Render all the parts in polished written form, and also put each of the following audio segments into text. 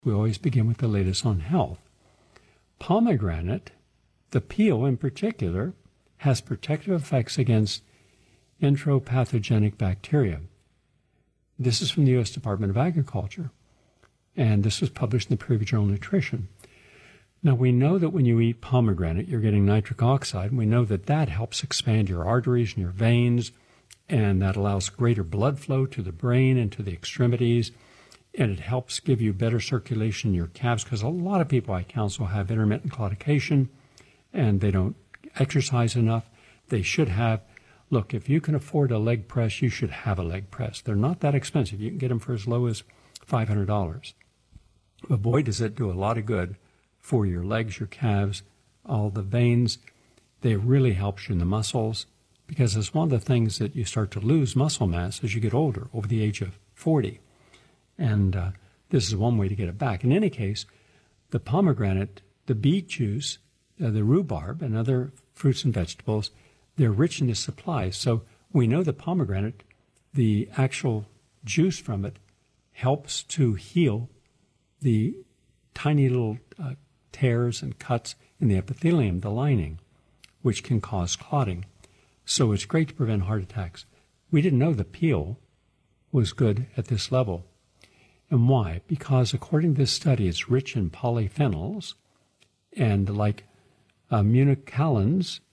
We always begin with the latest on health. Pomegranate, the peel in particular, has protective effects against enteropathogenic bacteria. This is from the U.S. Department of Agriculture, and this was published in the peer-reviewed journal Nutrition. Now, we know that when you eat pomegranate, you're getting nitric oxide, and we know that that helps expand your arteries and your veins, and that allows greater blood flow to the brain and to the extremities, and it helps give you better circulation in your calves, because a lot of people I counsel have intermittent claudication, and they don't exercise enough. They should have. Look, if you can afford a leg press, you should have a leg press. They're not that expensive. You can get them for as low as $500. But boy, does it do a lot of good for your legs, your calves, all the veins. They really helps you in the muscles, because it's one of the things that you start to lose muscle mass as you get older, over the age of 40. And this is one way to get it back. In any case, the pomegranate, the beet juice, the rhubarb, and other fruits and vegetables, they're rich in this supply. So we know the pomegranate, the actual juice from it, helps to heal the tiny little tears and cuts in the epithelium, the lining, which can cause clotting. So it's great to prevent heart attacks. We didn't know the peel was good at this level. And why? Because according to this study, it's rich in polyphenols, and like mucilins,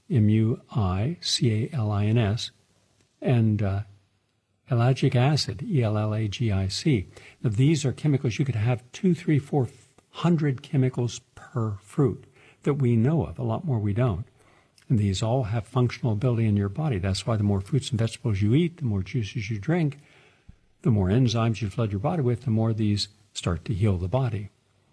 M-U-I-C-A-L-I-N-S, and ellagic acid, E-L-L-A-G-I-C. Now, these are chemicals. You could have 400 chemicals per fruit that we know of, a lot more we don't. And these all have functional ability in your body. That's why the more fruits and vegetables you eat, the more juices you drink, the more enzymes you flood your body with, the more these start to heal the body.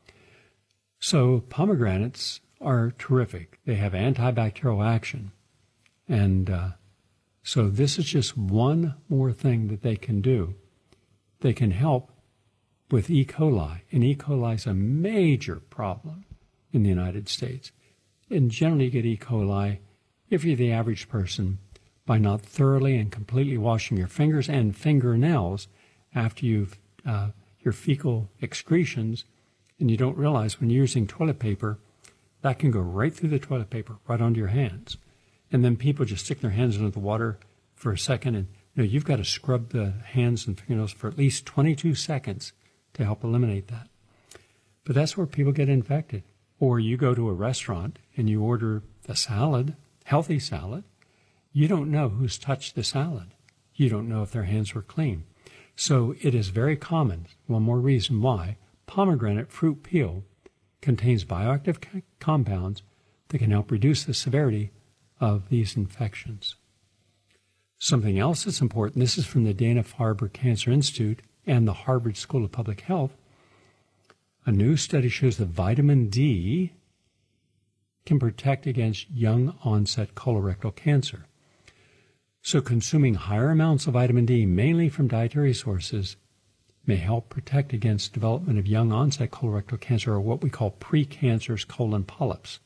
So pomegranates are terrific. They have antibacterial action. And so this is just one more thing that they can do. They can help with E. coli. And E. coli is a major problem in the United States. And generally you get E. coli, if you're the average person, by not thoroughly and completely washing your fingers and fingernails after you've your fecal excretions, and you don't realize when you're using toilet paper, that can go right through the toilet paper, right onto your hands. And then people just stick their hands under the water for a second, and you've got to scrub the hands and fingernails for at least 22 seconds to help eliminate that. But that's where people get infected. Or you go to a restaurant and you order a salad, healthy salad. You don't know who's touched the salad. You don't know if their hands were clean. So it is very common, one more reason why, pomegranate fruit peel contains bioactive compounds that can help reduce the severity of these infections. Something else that's important, this is from the Dana-Farber Cancer Institute and the Harvard School of Public Health. A new study shows that vitamin D can protect against young-onset colorectal cancer. So consuming higher amounts of vitamin D, mainly from dietary sources, may help protect against development of young-onset colorectal cancer, or what we call precancerous colon polyps.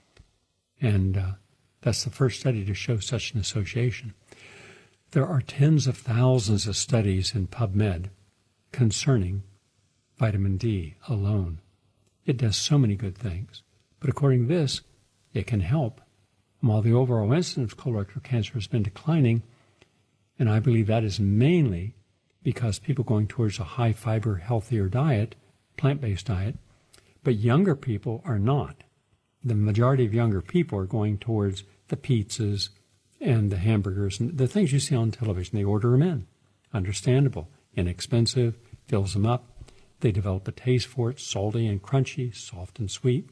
And that's the first study to show such an association. There are tens of thousands of studies in PubMed concerning vitamin D alone. It does so many good things. But according to this, it can help. And while the overall incidence of colorectal cancer has been declining, and I believe that is mainly because people going towards a high-fiber, healthier diet, plant-based diet, but younger people are not. The majority of younger people are going towards the pizzas and the hamburgers and the things you see on television. They order them in. Understandable. Inexpensive. Fills them up. They develop a taste for it, salty and crunchy, soft and sweet.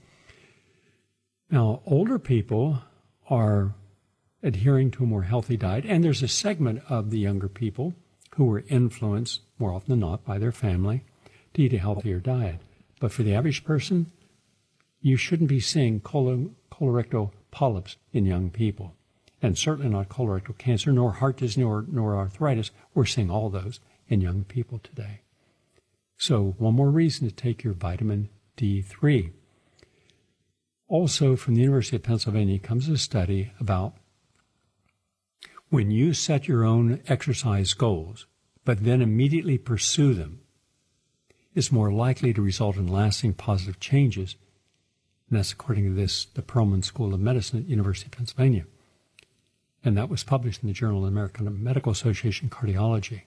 Now, older people are adhering to a more healthy diet, and there's a segment of the younger people who are influenced, more often than not, by their family to eat a healthier diet. But for the average person, you shouldn't be seeing colorectal polyps in young people, and certainly not colorectal cancer, nor heart disease, nor arthritis. We're seeing all those in young people today. So one more reason to take your vitamin D3. Also, from the University of Pennsylvania comes a study about when you set your own exercise goals, but then immediately pursue them, is more likely to result in lasting positive changes. And that's according to the Perelman School of Medicine at the University of Pennsylvania. And that was published in the Journal of the American Medical Association Cardiology.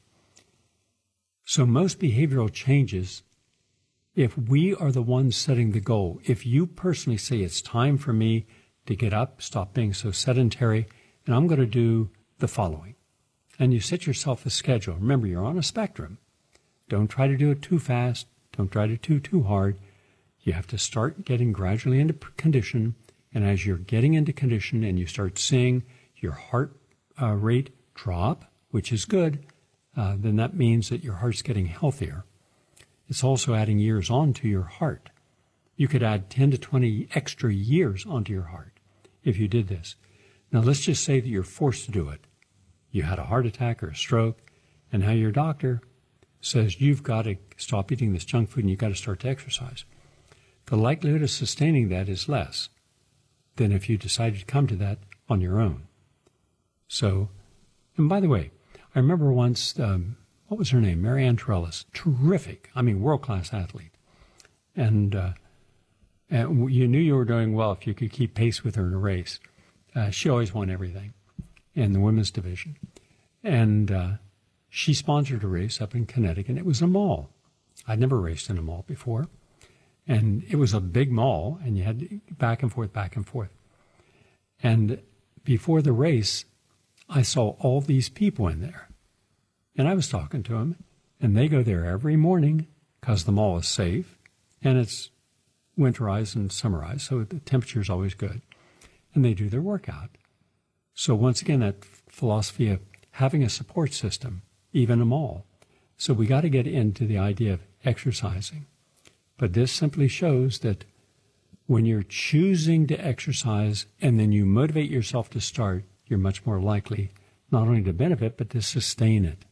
So most behavioral changes, if we are the ones setting the goal, if you personally say it's time for me to get up, stop being so sedentary, and I'm going to do the following, and you set yourself a schedule. Remember, you're on a spectrum. Don't try to do it too fast. Don't try to do too hard. You have to start getting gradually into condition, and as you're getting into condition and you start seeing your heart rate drop, which is good, then that means that your heart's getting healthier. It's also adding years onto your heart. You could add 10 to 20 extra years onto your heart if you did this. Now, let's just say that you're forced to do it. You had a heart attack or a stroke, and now your doctor says you've got to stop eating this junk food and you've got to start to exercise. The likelihood of sustaining that is less than if you decided to come to that on your own. So, and by the way, I remember once, what was her name? Mary Ann Torellis. Terrific. World-class athlete. And you knew you were doing well if you could keep pace with her in a race. She always won everything in the women's division. And she sponsored a race up in Connecticut. It was a mall. I'd never raced in a mall before. And it was a big mall, and you had back and forth, back and forth. And before the race, I saw all these people in there. And I was talking to them, and they go there every morning because the mall is safe, and it's winterized and summerized, so the temperature is always good. And they do their workout. So once again, that philosophy of having a support system, even a mall. So we got to get into the idea of exercising. But this simply shows that when you're choosing to exercise and then you motivate yourself to start, you're much more likely not only to benefit, but to sustain it.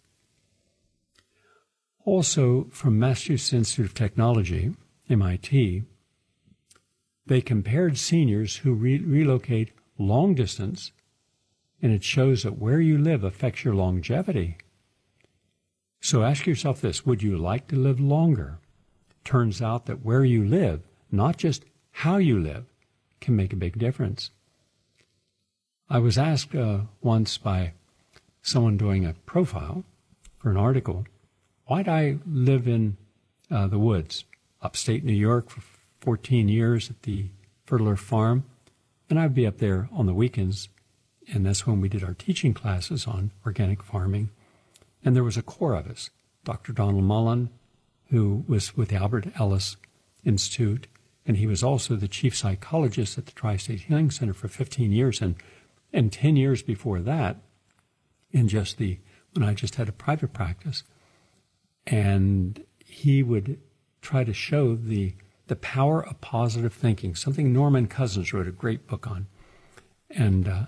Also, from Massachusetts Institute of Technology, MIT, they compared seniors who relocate long distance, and it shows that where you live affects your longevity. So ask yourself this, would you like to live longer? Turns out that where you live, not just how you live, can make a big difference. I was asked once by someone doing a profile for an article, why'd I live in the woods, upstate New York for 14 years at the Fertler Farm, and I'd be up there on the weekends, and that's when we did our teaching classes on organic farming. And there was a core of us, Dr. Donald Mullen, who was with the Albert Ellis Institute, and he was also the chief psychologist at the Tri-State Healing Center for 15 years, and 10 years before that, when I just had a private practice. And he would try to show the power of positive thinking, something Norman Cousins wrote a great book on. And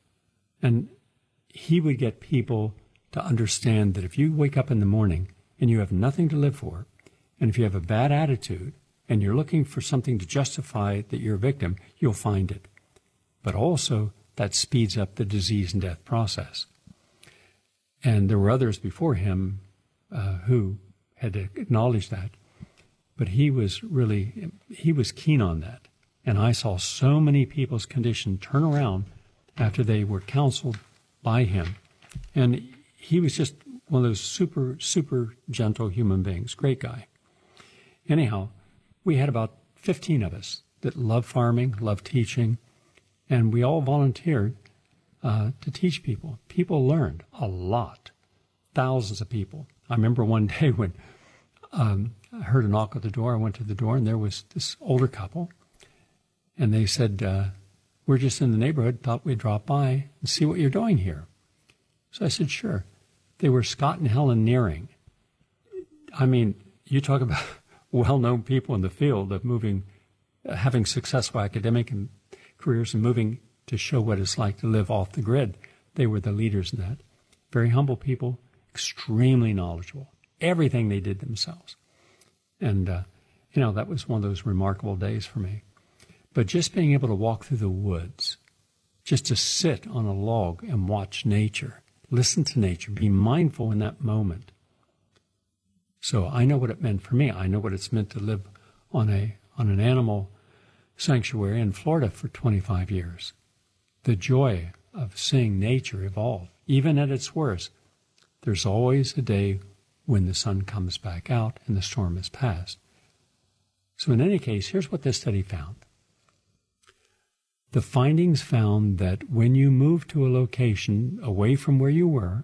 he would get people to understand that if you wake up in the morning and you have nothing to live for, and if you have a bad attitude and you're looking for something to justify that you're a victim, you'll find it. But also, that speeds up the disease and death process. And there were others before him who had acknowledged that. But he was keen on that. And I saw so many people's condition turn around after they were counseled by him. And he was just one of those super, super gentle human beings. Great guy. Anyhow, we had about 15 of us that loved farming, loved teaching, and we all volunteered to teach people. People learned a lot, thousands of people. I remember one day when I heard a knock at the door. I went to the door, and there was this older couple, and they said, we're just in the neighborhood, thought we'd drop by and see what you're doing here. So I said, sure. They were Scott and Helen Nearing. I mean, you talk about well-known people in the field of moving, having successful academic careers and moving to show what it's like to live off the grid. They were the leaders in that. Very humble people, extremely knowledgeable. Everything they did themselves. And, that was one of those remarkable days for me. But just being able to walk through the woods, just to sit on a log and watch nature, listen to nature, be mindful in that moment, So I know what it meant for me. I know what it's meant to live on an animal sanctuary in Florida for 25 years. The joy of seeing nature evolve, even at its worst. There's always a day when the sun comes back out and the storm is past. So in any case, here's what this study found. The findings found that when you move to a location away from where you were,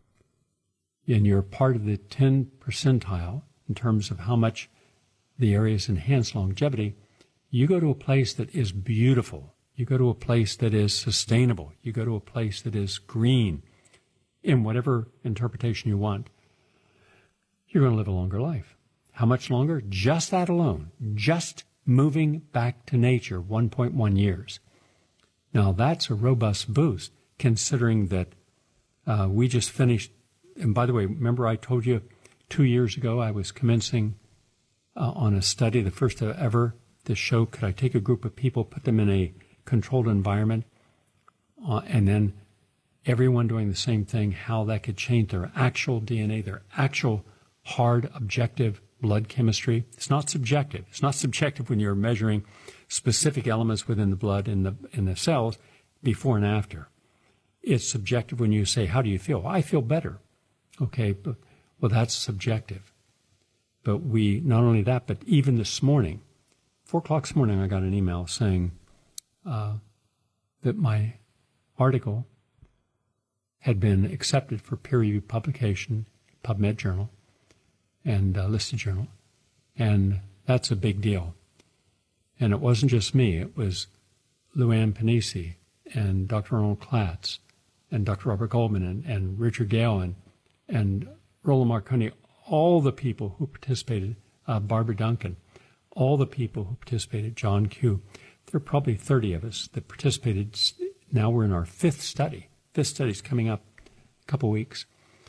and you're part of the 10 percentile in terms of how much the areas enhance longevity, you go to a place that is beautiful. You go to a place that is sustainable. You go to a place that is green, in whatever interpretation you want. You're going to live a longer life. How much longer? Just that alone. Just moving back to nature, 1.1 years. Now, that's a robust boost, considering that we just finished. And by the way, remember I told you 2 years ago I was commencing on a study, the first ever, to show could I take a group of people, put them in a controlled environment, and then everyone doing the same thing, how that could change their actual DNA, their actual hard, objective blood chemistry. It's not subjective. It's not subjective when you're measuring specific elements within the blood in the cells before and after. It's subjective when you say, how do you feel? I feel better. Okay, well, that's subjective. But not only that, but even this morning, 4 o'clock this morning, I got an email saying that my article had been accepted for peer-reviewed publication, PubMed Journal, and listed journal. And that's a big deal. And it wasn't just me. It was Luann Panisi and Dr. Ronald Klatz and Dr. Robert Goldman and Richard Gale and Roland Marconi, all the people who participated, Barbara Duncan, all the people who participated, John Q. There are probably 30 of us that participated. Now we're in our fifth study. Fifth study's coming up a couple weeks.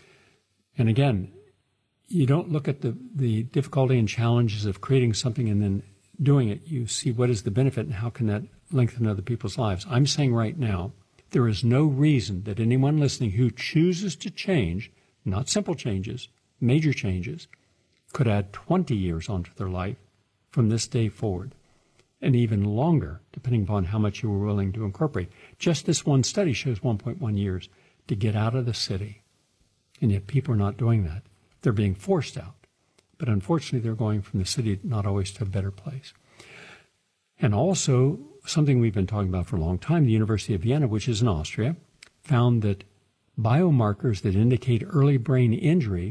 And again, you don't look at the difficulty and challenges of creating something and then doing it. You see what is the benefit and how can that lengthen other people's lives. I'm saying right now, there is no reason that anyone listening who chooses to change, not simple changes, major changes, could add 20 years onto their life from this day forward, and even longer, depending upon how much you were willing to incorporate. Just this one study shows 1.1 years to get out of the city, and yet people are not doing that. They're being forced out. But unfortunately, they're going from the city not always to a better place. And also, something we've been talking about for a long time, the University of Vienna, which is in Austria, found that biomarkers that indicate early brain injury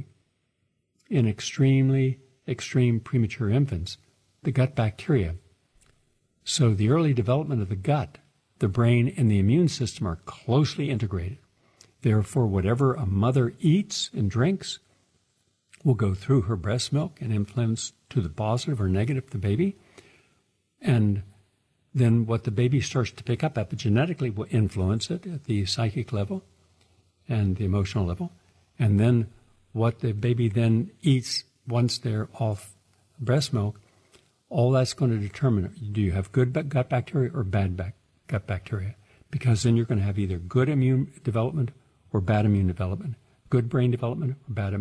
in extreme premature infants, the gut bacteria. So the early development of the gut, the brain, and the immune system are closely integrated. Therefore, whatever a mother eats and drinks will go through her breast milk and influence to the positive or negative the baby. And then what the baby starts to pick up epigenetically will influence it at the psychic level and the emotional level. And then what the baby then eats once they're off breast milk, all that's going to determine, do you have good gut bacteria or bad gut bacteria? Because then you're going to have either good immune development or bad immune development, good brain development or bad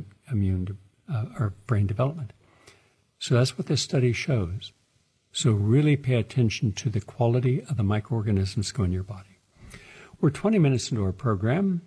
or brain development. So that's what this study shows. So really pay attention to the quality of the microorganisms that go in your body. We're 20 minutes into our program.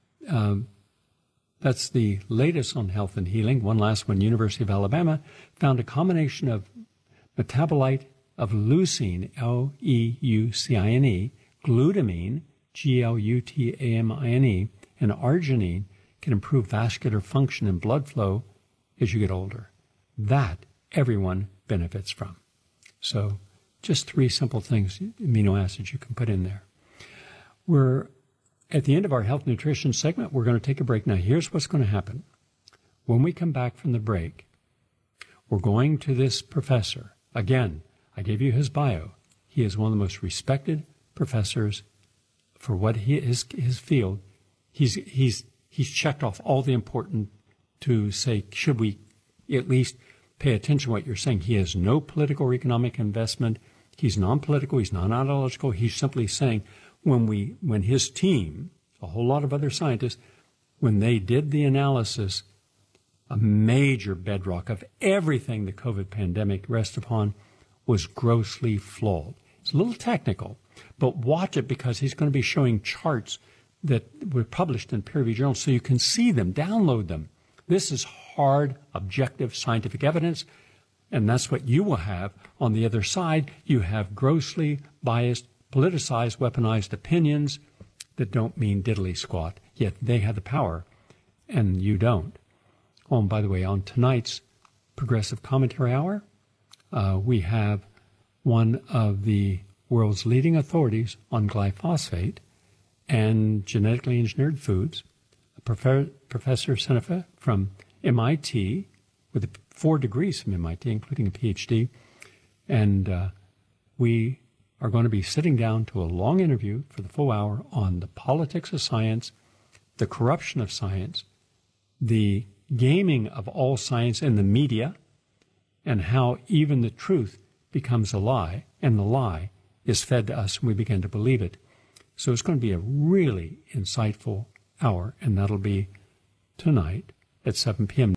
That's the latest on health and healing. One last one, University of Alabama found a combination of metabolite of leucine, L-E-U-C-I-N-E, glutamine, G-L-U-T-A-M-I-N-E, and arginine can improve vascular function and blood flow as you get older. That everyone benefits from. So just 3 simple things, amino acids you can put in there. We're at the end of our health nutrition segment. We're going to take a break. Now, here's what's going to happen. When we come back from the break, we're going to this professor. Again, I gave you his bio. He is one of the most respected professors for what his field. He's checked off all the important to say, should we at least pay attention to what you're saying? He has no political or economic investment. He's non-political. He's non-ideological. He's simply saying when his team, a whole lot of other scientists, when they did the analysis a major bedrock of everything the COVID pandemic rests upon, was grossly flawed. It's a little technical, but watch it because he's going to be showing charts that were published in peer-reviewed journals so you can see them, download them. This is hard, objective, scientific evidence, and that's what you will have. On the other side, you have grossly biased, politicized, weaponized opinions that don't mean diddly squat, yet they have the power, and you don't. Oh, and by the way, on tonight's Progressive Commentary Hour, we have one of the world's leading authorities on glyphosate and genetically engineered foods, Professor Senefa from MIT, with 4 degrees from MIT, including a PhD. And we are going to be sitting down to a long interview for the full hour on the politics of science, the corruption of science, the gaming of all science in the media, and how even the truth becomes a lie, and the lie is fed to us and we begin to believe it. So it's going to be a really insightful hour, and that'll be tonight at 7 p.m.